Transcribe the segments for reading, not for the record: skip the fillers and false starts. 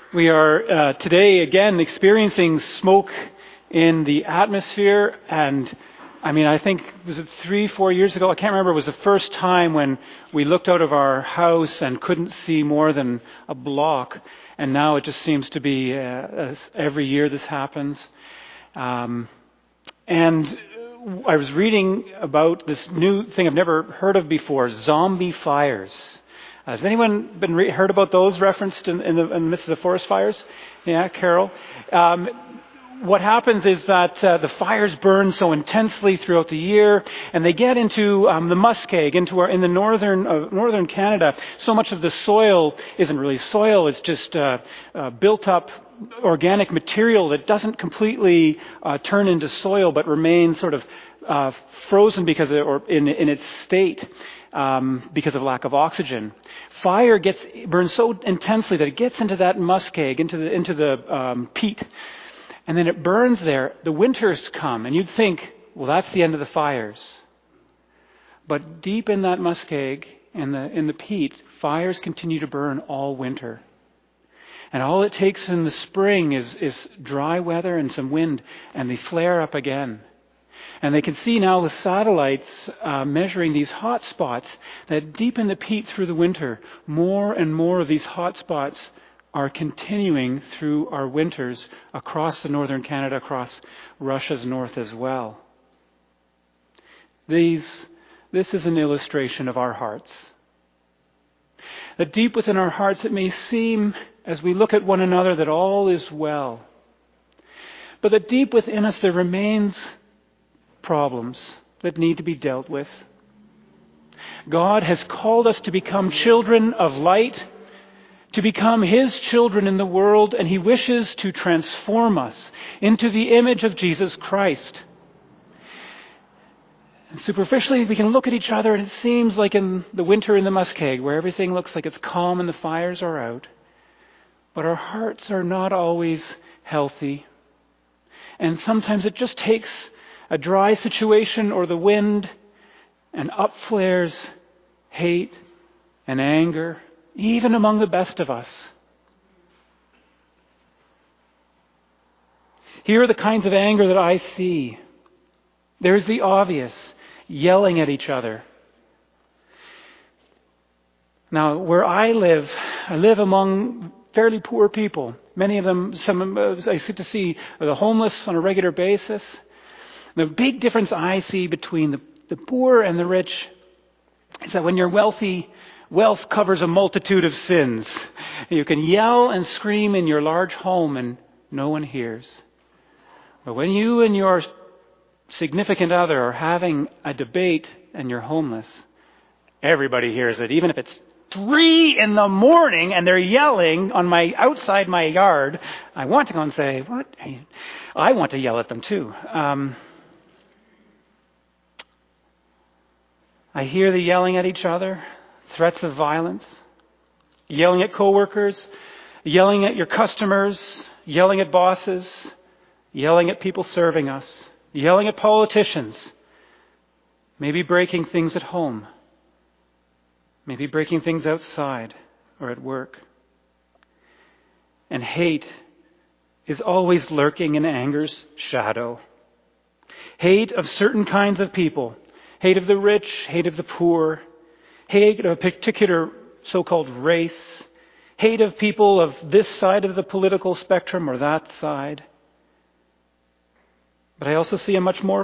We are today again experiencing smoke in the atmosphere, and I think, was it 3-4 years ago? I can't remember. It was the first time when we looked out of our house and couldn't see more than a block, and now it just seems to be every year this happens. And I was reading about this new thing I've never heard of before, zombie fires. Has anyone heard about those referenced in the midst of the forest fires? Yeah, Carol. What happens is that the fires burn so intensely throughout the year, and they get into the muskeg, in the northern Canada. So much of the soil isn't really soil; it's just built up organic material that doesn't completely turn into soil, but remains sort of frozen or in its state. Because of lack of oxygen. Fire burns so intensely that it gets into that muskeg, into the peat, and then it burns there. The winters come, and you'd think, well, that's the end of the fires. But deep in that muskeg, in the peat, fires continue to burn all winter. And all it takes in the spring is dry weather and some wind, and they flare up again. And they can see now with satellites measuring these hot spots that deep in the peat through the winter, more and more of these hot spots are continuing through our winters across the northern Canada, across Russia's north as well. This is an illustration of our hearts. That deep within our hearts it may seem, as we look at one another, that all is well. But that deep within us there remains problems that need to be dealt with. God has called us to become children of light, to become His children in the world, and He wishes to transform us into the image of Jesus Christ. And superficially, we can look at each other and it seems like in the winter in the muskeg, where everything looks like it's calm and the fires are out. But our hearts are not always healthy. And sometimes it just takes a dry situation or the wind, and up flares hate and anger, even among the best of us. Here are the kinds of anger that I see. There's the obvious, yelling at each other. Now, where I live among fairly poor people. Many of them, I get to see the homeless on a regular basis. The big difference I see between the poor and the rich is that when you're wealthy, wealth covers a multitude of sins. You can yell and scream in your large home and no one hears. But when you and your significant other are having a debate and you're homeless, everybody hears it. Even if it's 3 a.m. and they're yelling outside my yard, I want to go and say, what? I want to yell at them too. I hear the yelling at each other, threats of violence, yelling at coworkers, yelling at your customers, yelling at bosses, yelling at people serving us, yelling at politicians, maybe breaking things at home, maybe breaking things outside or at work. And hate is always lurking in anger's shadow. Hate of certain kinds of people. Hate of the rich, hate of the poor, hate of a particular so-called race, hate of people of this side of the political spectrum or that side. But I also see more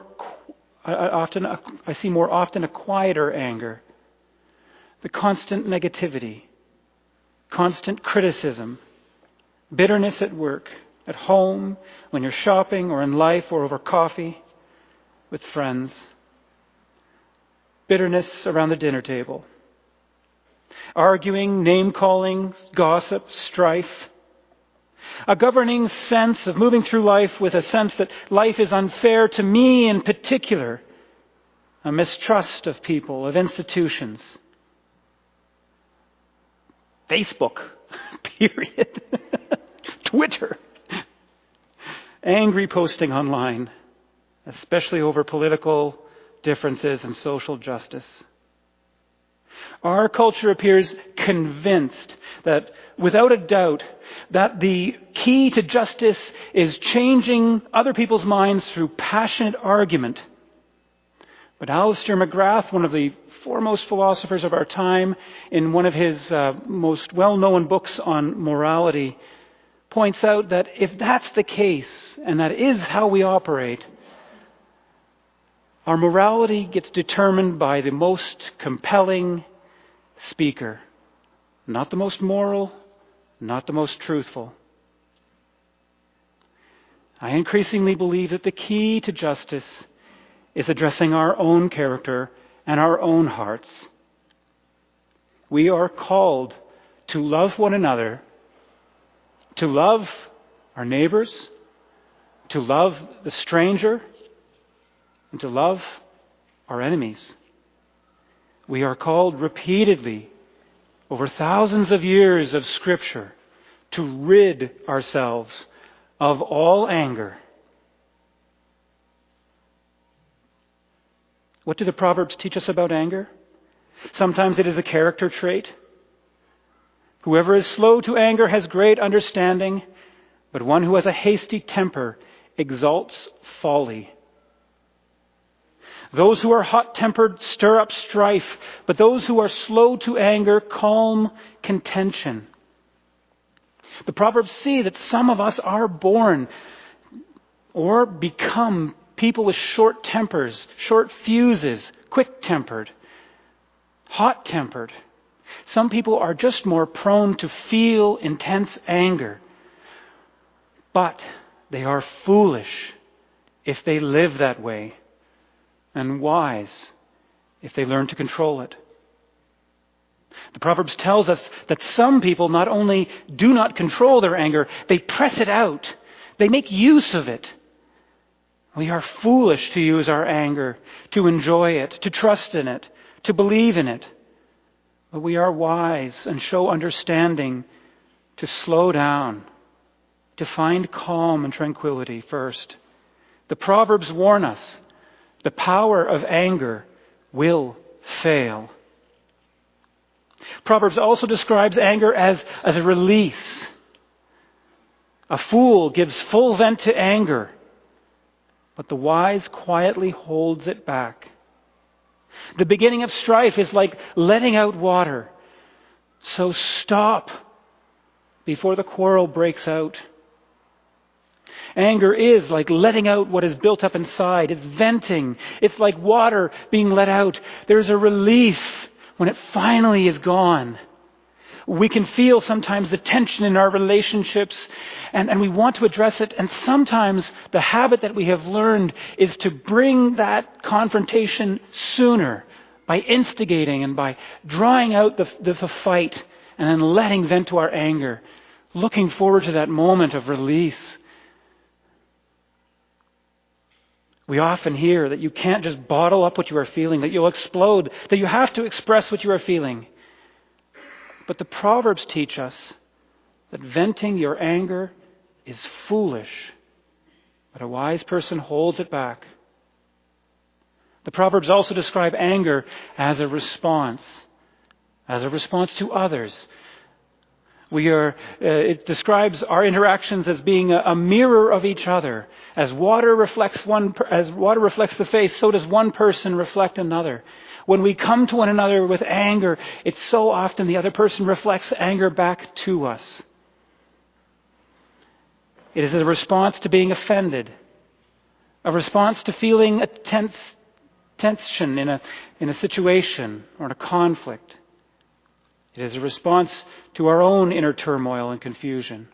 often a quieter anger. The constant negativity, constant criticism, bitterness at work, at home, when you're shopping or in life or over coffee with friends. Bitterness around the dinner table. Arguing, name-calling, gossip, strife. A governing sense of moving through life with a sense that life is unfair to me in particular. A mistrust of people, of institutions. Facebook, period. Twitter. Angry posting online, especially over political differences and social justice. Our culture appears convinced that, without a doubt, that the key to justice is changing other people's minds through passionate argument. But Alistair McGrath, one of the foremost philosophers of our time, in one of his most well-known books on morality, points out that if that's the case, and that is how we operate, our morality gets determined by the most compelling speaker. Not the most moral, not the most truthful. I increasingly believe that the key to justice is addressing our own character and our own hearts. We are called to love one another, to love our neighbors, to love the stranger, and to love our enemies. We are called repeatedly, over thousands of years of Scripture, to rid ourselves of all anger. What do the Proverbs teach us about anger? Sometimes it is a character trait. Whoever is slow to anger has great understanding, but one who has a hasty temper exalts folly. Those who are hot-tempered stir up strife, but those who are slow to anger calm contention. The Proverbs see that some of us are born or become people with short tempers, short fuses, quick-tempered, hot-tempered. Some people are just more prone to feel intense anger. But they are foolish if they live that way, and wise if they learn to control it. The Proverbs tells us that some people not only do not control their anger, they press it out. They make use of it. We are foolish to use our anger, to enjoy it, to trust in it, to believe in it. But we are wise and show understanding to slow down, to find calm and tranquility first. The Proverbs warn us the power of anger will fail. Proverbs also describes anger as a release. A fool gives full vent to anger, but the wise quietly holds it back. The beginning of strife is like letting out water. So stop before the quarrel breaks out. Anger is like letting out what is built up inside. It's venting. It's like water being let out. There's a relief when it finally is gone. We can feel sometimes the tension in our relationships, and we want to address it. And sometimes the habit that we have learned is to bring that confrontation sooner by instigating and by drawing out the fight and then letting vent to our anger, looking forward to that moment of release. We often hear that you can't just bottle up what you are feeling, that you'll explode, that you have to express what you are feeling. But the Proverbs teach us that venting your anger is foolish, but a wise person holds it back. The Proverbs also describe anger as a response to others. It describes our interactions as being a mirror of each other. As water reflects the face, so does one person reflect another. When we come to one another with anger, it's so often the other person reflects anger back to us. It is a response to being offended, a response to feeling a tension in a situation or in a conflict. It is a response to our own inner turmoil and confusion.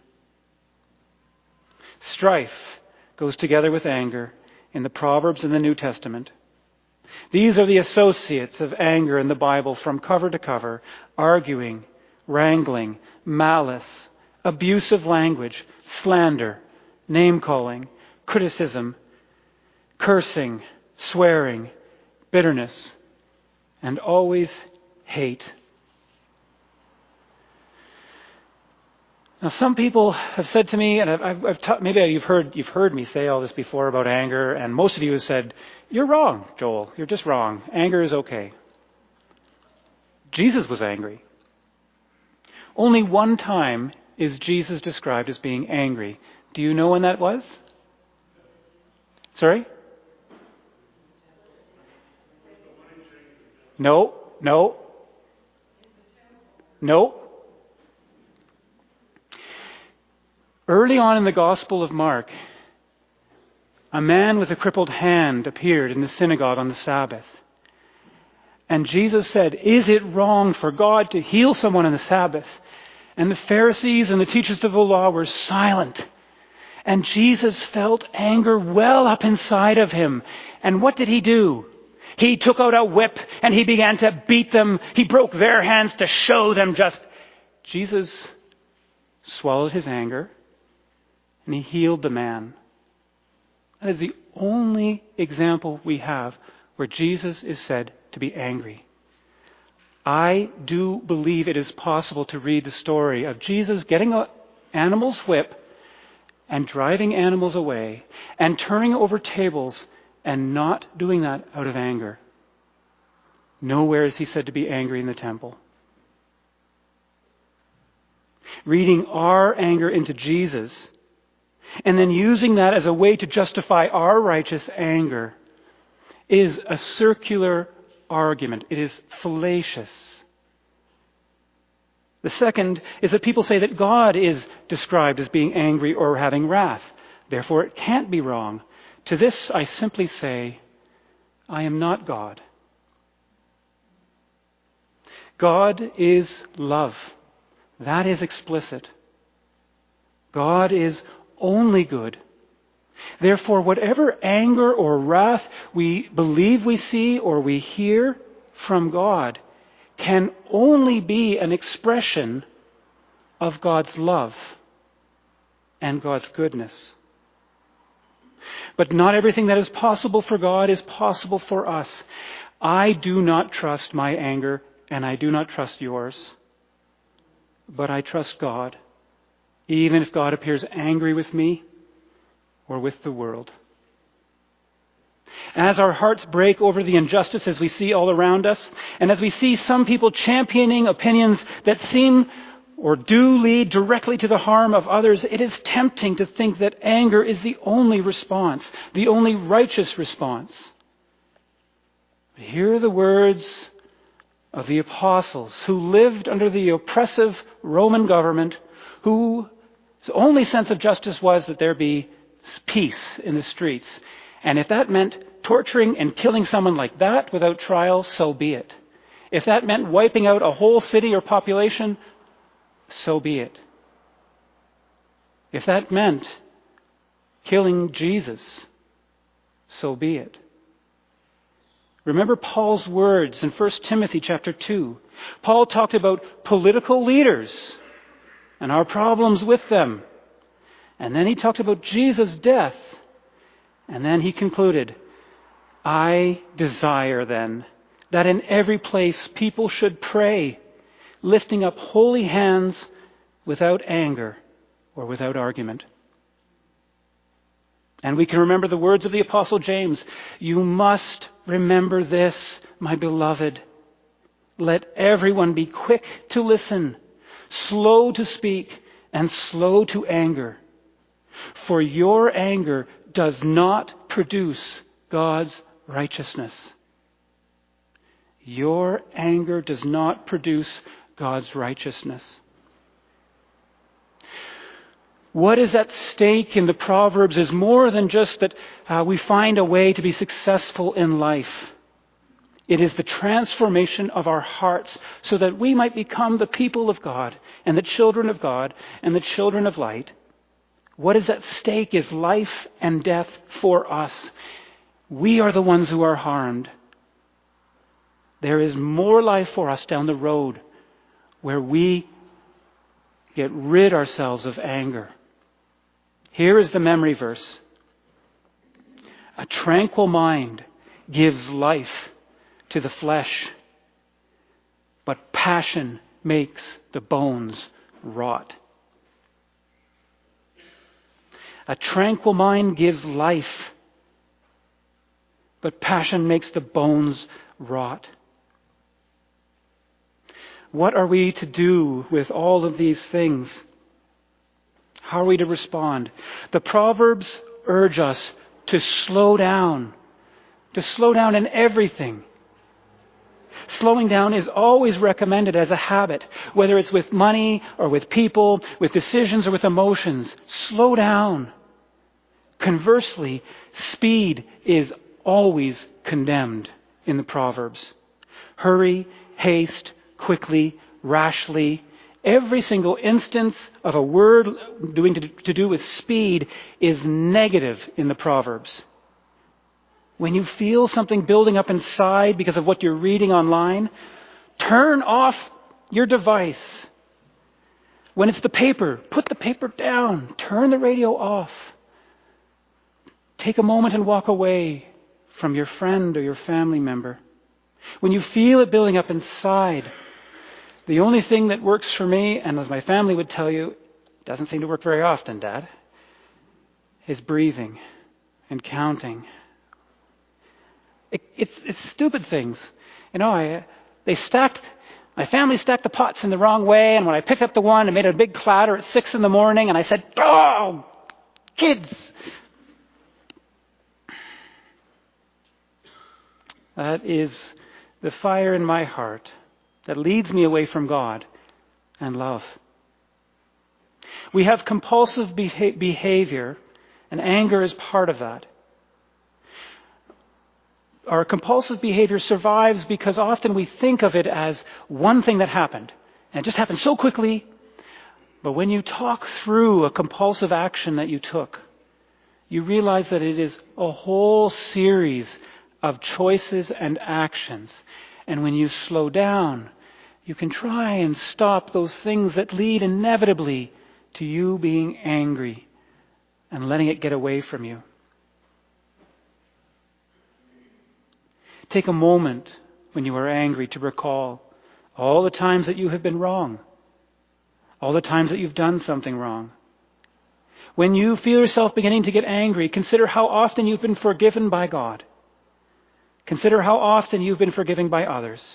Strife goes together with anger in the Proverbs and the New Testament. These are the associates of anger in the Bible from cover to cover: arguing, wrangling, malice, abusive language, slander, name-calling, criticism, cursing, swearing, bitterness, and always hate. Now, some people have said to me, and maybe you've heard me say all this before about anger, and most of you have said, "You're wrong, Joel. You're just wrong. Anger is okay." Jesus was angry. Only one time is Jesus described as being angry. Do you know when that was? Sorry? No. Early on in the Gospel of Mark, a man with a crippled hand appeared in the synagogue on the Sabbath. And Jesus said, "Is it wrong for God to heal someone on the Sabbath?" And the Pharisees and the teachers of the law were silent. And Jesus felt anger well up inside of him. And what did he do? He took out a whip and he began to beat them. He broke their hands to show them just. Jesus swallowed his anger and he healed the man. That is the only example we have where Jesus is said to be angry. I do believe it is possible to read the story of Jesus getting an animal's whip and driving animals away and turning over tables and not doing that out of anger. Nowhere is he said to be angry in the temple. Reading our anger into Jesus and then using that as a way to justify our righteous anger is a circular argument. It is fallacious. The second is that people say that God is described as being angry or having wrath. Therefore, it can't be wrong. To this, I simply say, I am not God. God is love. That is explicit. God is only good. Therefore, whatever anger or wrath we believe we see or we hear from God can only be an expression of God's love and God's goodness. But not everything that is possible for God is possible for us. I do not trust my anger, and I do not trust yours. But I trust God, even if God appears angry with me or with the world. As our hearts break over the injustices we see all around us, and as we see some people championing opinions that seem or do lead directly to the harm of others, it is tempting to think that anger is the only response, the only righteous response. Hear the words of the apostles who lived under the oppressive Roman government, whose only sense of justice was that there be peace in the streets. And if that meant torturing and killing someone like that without trial, so be it. If that meant wiping out a whole city or population, so be it. If that meant killing Jesus, so be it. Remember Paul's words in 1 Timothy chapter 2. Paul talked about political leaders and our problems with them. And then he talked about Jesus' death. And then he concluded, I desire then that in every place people should pray, lifting up holy hands without anger or without argument. And we can remember the words of the Apostle James. You must remember this, my beloved. Let everyone be quick to listen, slow to speak, and slow to anger. For your anger does not produce God's righteousness. Your anger does not produce God's righteousness. What is at stake in the Proverbs is more than just that we find a way to be successful in life. It is the transformation of our hearts so that we might become the people of God and the children of God and the children of light. What is at stake is life and death for us. We are the ones who are harmed. There is more life for us down the road where we get rid ourselves of anger. Here is the memory verse. A tranquil mind gives life to the flesh, but passion makes the bones rot. A tranquil mind gives life, but passion makes the bones rot. What are we to do with all of these things? How are we to respond? The Proverbs urge us to slow down in everything. Slowing down is always recommended as a habit, whether it's with money or with people, with decisions or with emotions. Slow down. Conversely, speed is always condemned in the Proverbs. Hurry, haste, quickly, rashly. Every single instance of a word to do with speed is negative in the Proverbs. When you feel something building up inside because of what you're reading online, turn off your device. When it's the paper, put the paper down. Turn the radio off. Take a moment and walk away from your friend or your family member. When you feel it building up inside, the only thing that works for me, and as my family would tell you, doesn't seem to work very often, Dad, is breathing and counting. It's stupid things. You know, my family stacked the pots in the wrong way, and when I picked up the one, it made a big clatter at 6 a.m, and I said, "Oh, kids!" That is the fire in my heart that leads me away from God and love. We have compulsive behavior, and anger is part of that. Our compulsive behavior survives because often we think of it as one thing that happened, and it just happened so quickly. But when you talk through a compulsive action that you took, you realize that it is a whole series of choices and actions. And when you slow down, you can try and stop those things that lead inevitably to you being angry and letting it get away from you. Take a moment when you are angry to recall all the times that you have been wrong, all the times that you've done something wrong. When you feel yourself beginning to get angry, consider how often you've been forgiven by God. Consider how often you've been forgiven by others.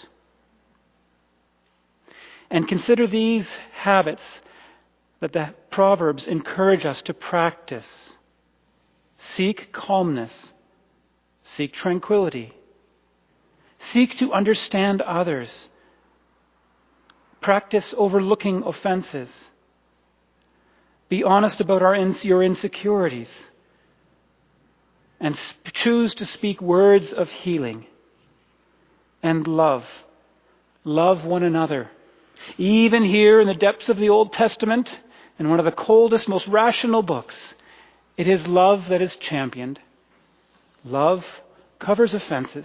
And consider these habits that the Proverbs encourage us to practice. Seek calmness. Seek tranquility. Seek to understand others. Practice overlooking offenses. Be honest about your insecurities. And choose to speak words of healing. And love. Love one another. Even here in the depths of the Old Testament, in one of the coldest, most rational books, it is love that is championed. Love covers offenses.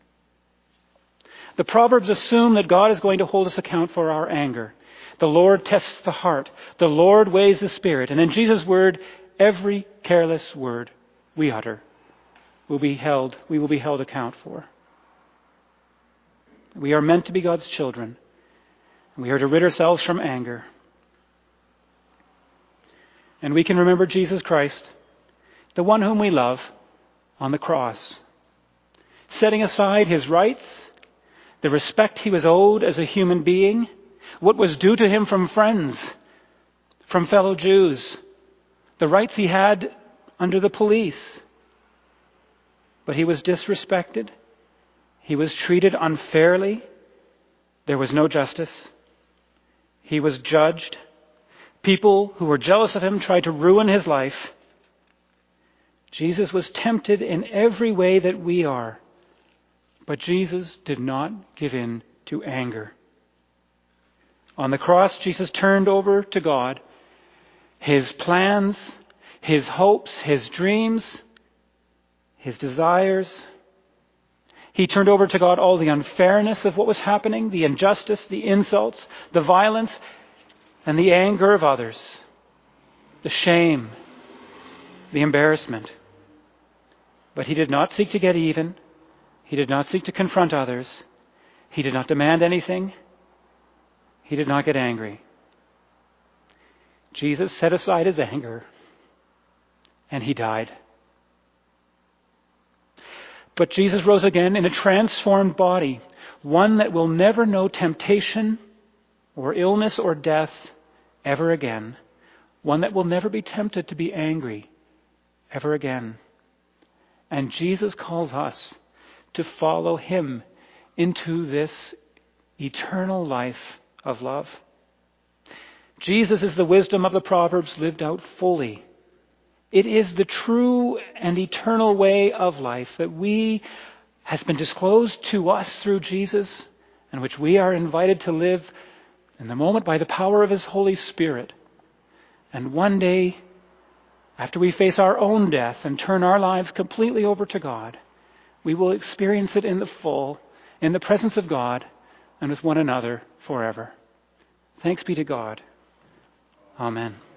The Proverbs assume that God is going to hold us account for our anger. The Lord tests the heart. The Lord weighs the spirit. And in Jesus' word, every careless word we utter we will be held account for. We are meant to be God's children. We are to rid ourselves from anger. And we can remember Jesus Christ, the one whom we love, on the cross, setting aside his rights, the respect he was owed as a human being, what was due to him from friends, from fellow Jews, the rights he had under the police. But he was disrespected. He was treated unfairly. There was no justice. He was judged. People who were jealous of him tried to ruin his life. Jesus was tempted in every way that we are. But Jesus did not give in to anger. On the cross, Jesus turned over to God his plans, his hopes, his dreams, his desires. He turned over to God all the unfairness of what was happening, the injustice, the insults, the violence, and the anger of others, the shame, the embarrassment. But he did not seek to get even. He did not seek to confront others. He did not demand anything. He did not get angry. Jesus set aside his anger, and he died. But Jesus rose again in a transformed body, one that will never know temptation or illness or death ever again, one that will never be tempted to be angry ever again. And Jesus calls us to follow him into this eternal life of love. Jesus is the wisdom of the Proverbs lived out fully. It is the true and eternal way of life that has been disclosed to us through Jesus, and which we are invited to live in the moment by the power of his Holy Spirit. And one day, after we face our own death and turn our lives completely over to God, we will experience it in the full, in the presence of God and with one another forever. Thanks be to God. Amen.